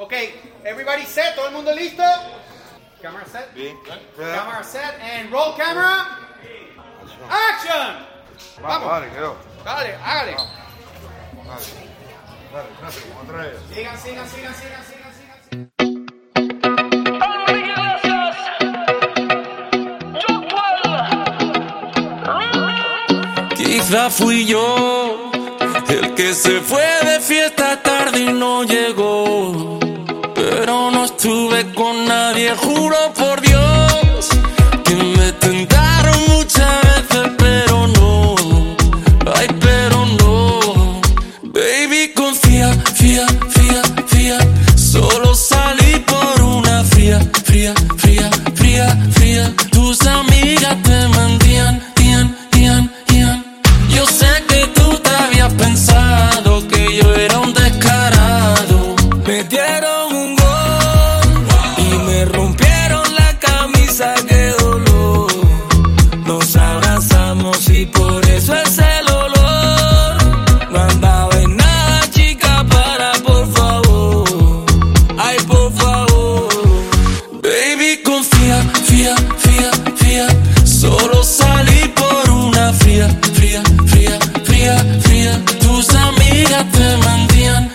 Okay, everybody set, todo el mundo listo? Camera set? Bien. Camera set and roll camera. Action! Vamos, dale, quedó. Dale, hágale. Dale, como traes. Sigan. Quizá fui yo el que se fue de fiesta tarde y no llegó, pero no estuve con nadie, juro por Dios que me tentaron muchas veces, pero no, ay, pero no. Baby, confía, fía, solo salí por una fría. Tus amigas te mentían. Yo sé que tú te habías pensado que yo era un descarado. Me dieron un gol y me rompieron la camisa, qué dolor. Nos abrazamos y por eso es el olor. No andaba en nada, chica, para, por favor. Ay, por favor. Baby, confía, fía. Solo salí por una fría. Tus amigas te mentían.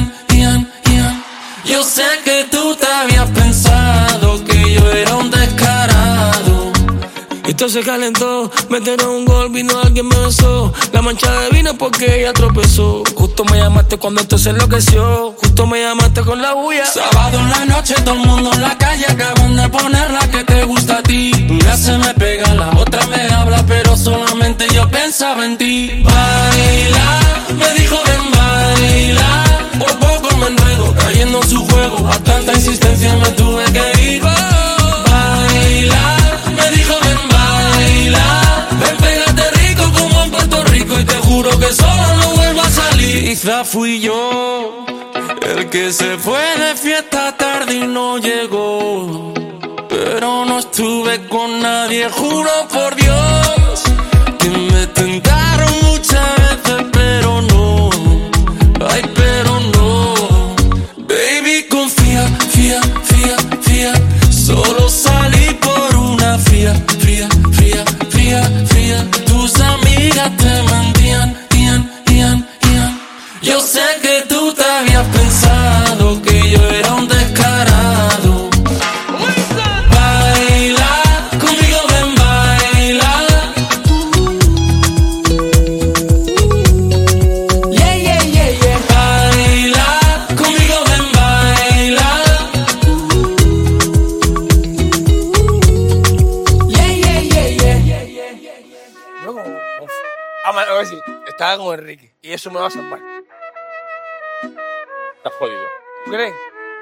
Yo sé que tú te habías pensado que yo era un descarado. Esto se calentó, metieron un gol, vino alguien me besó. La mancha de vino porque ella tropezó. Justo me llamaste cuando esto se enloqueció. Justo me llamaste con la bulla. Sábado en la noche, todo el mundo en la calle. Acaban de poner la que te gusta a ti. Una se me pega, la otra me habla, pero solamente yo pensaba en ti. Baila, me dijo ven baila. Por poco me enredo, cayendo en su juego. A tanta insistencia me tuve que ir. Baila, me dijo ven baila. Ven, pégate rico como en Puerto Rico y te juro que solo no vuelvo a salir. Quizá fui yo el que se fue de fiesta tarde y no llegó, pero no estuve con nadie, juro por Dios que me tentaron muchas veces, pero no, ay, pero no. Baby, confía, fía. Solo salí por una fría. Tus amigas te mentían. Yo sé que tú te habías pensado que yo era un descarado. Baila, conmigo ven baila. Yeah. Baila, conmigo ven baila. Yeah. Luego, a ver si estaba con Enrique y eso me va a salvar. Estás jodido. ¿Tú crees?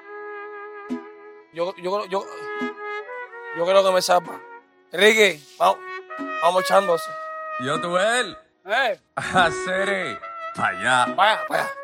Yo creo que me salva. Enrique, vamos echándose. Yo, tú, él. Eh, Hacer. Pa' allá. vaya.